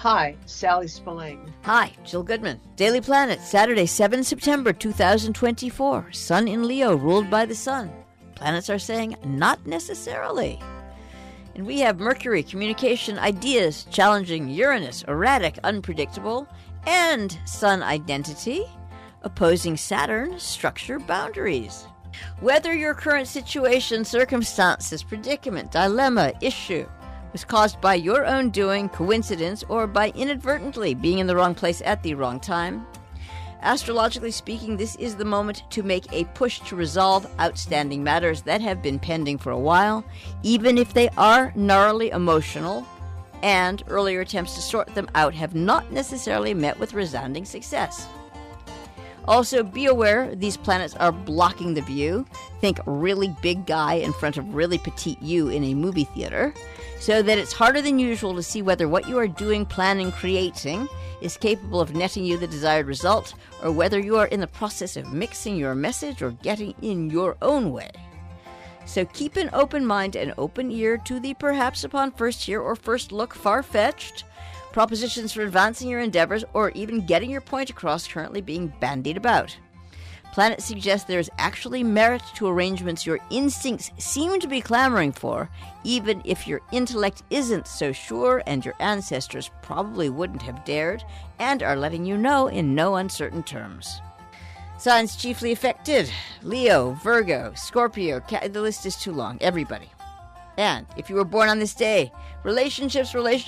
Hi, Sally Spillane. Hi, Jill Goodman. Daily Planet, Saturday, 7 September 2024. Sun in Leo, ruled by the sun. Planets are saying, not necessarily. And we have Mercury, communication, ideas, challenging, Uranus, erratic, unpredictable, and Sun, identity, opposing Saturn, structure, boundaries. Whether your current situation, circumstances, predicament, dilemma, issue was caused by your own doing, coincidence, or by inadvertently being in the wrong place at the wrong time, astrologically speaking, this is the moment to make a push to resolve outstanding matters that have been pending for a while, even if they are gnarly emotional, and earlier attempts to sort them out have not necessarily met with resounding success. Also, be aware these planets are blocking the view. Think really big guy in front of really petite you in a movie theater, so that it's harder than usual to see whether what you are doing, planning, creating is capable of netting you the desired result, or whether you are in the process of mixing your message or getting in your own way. So keep an open mind and open ear to the perhaps upon first hear or first look far-fetched propositions for advancing your endeavors or even getting your point across currently being bandied about. Planets suggest there is actually merit to arrangements your instincts seem to be clamoring for, even if your intellect isn't so sure and your ancestors probably wouldn't have dared, and are letting you know in no uncertain terms. Signs chiefly affected: Leo, Virgo, Scorpio, the list is too long, everybody. And if you were born on this day, relationships.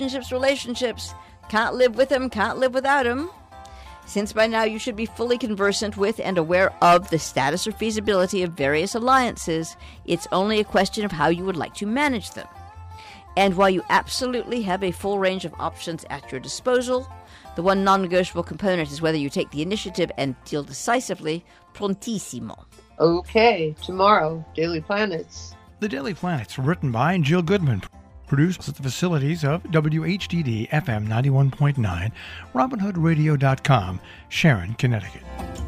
Can't live with them, can't live without them. Since by now you should be fully conversant with and aware of the status or feasibility of various alliances, it's only a question of how you would like to manage them. And while you absolutely have a full range of options at your disposal, the one non-negotiable component is whether you take the initiative and deal decisively, prontissimo. Okay, tomorrow, Daily Planets. The Daily Planets, written by Jill Goodman, produced at the facilities of WHDD FM 91.9, RobinHoodRadio.com, Sharon, Connecticut.